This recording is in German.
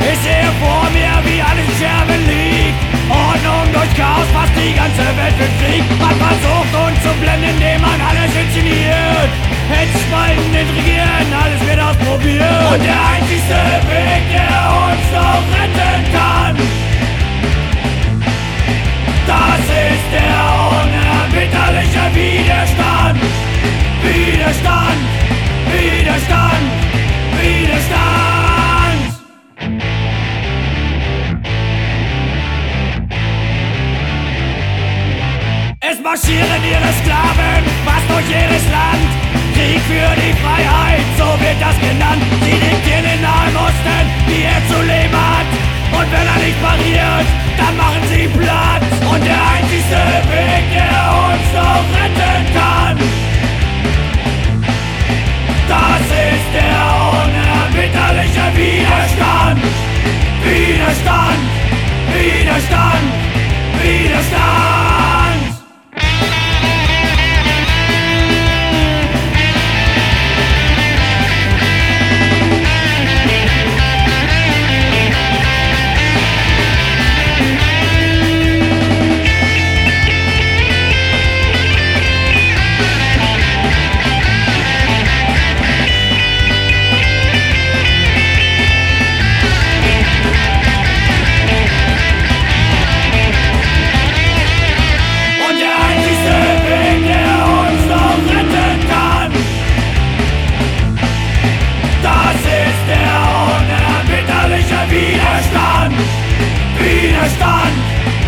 Ich sehe vor mir, wie alles in Scherben liegt. Ordnung durch Chaos, fast die ganze Welt wird Krieg. Man versucht uns zu blenden, indem man alles inszeniert. Hetzspalten, intrigieren, alles wird ausprobiert. Und der einzigste Weg, der uns noch retten kann, das ist der unerbittliche Widerstand. Widerstand, Widerstand, Widerstand. Es marschieren ihre Sklaven fast durch jedes Land. Krieg für die Freiheit, so wird das genannt. Sie diktieren den Nahen Osten, wie er zu leben hat. Und wenn er nicht pariert, dann machen sie Platz. Und der einzigste Weg, der uns noch retten kann, das ist der unerbittliche Widerstand. Widerstand, Widerstand, Widerstand. Widerstand, Widerstand,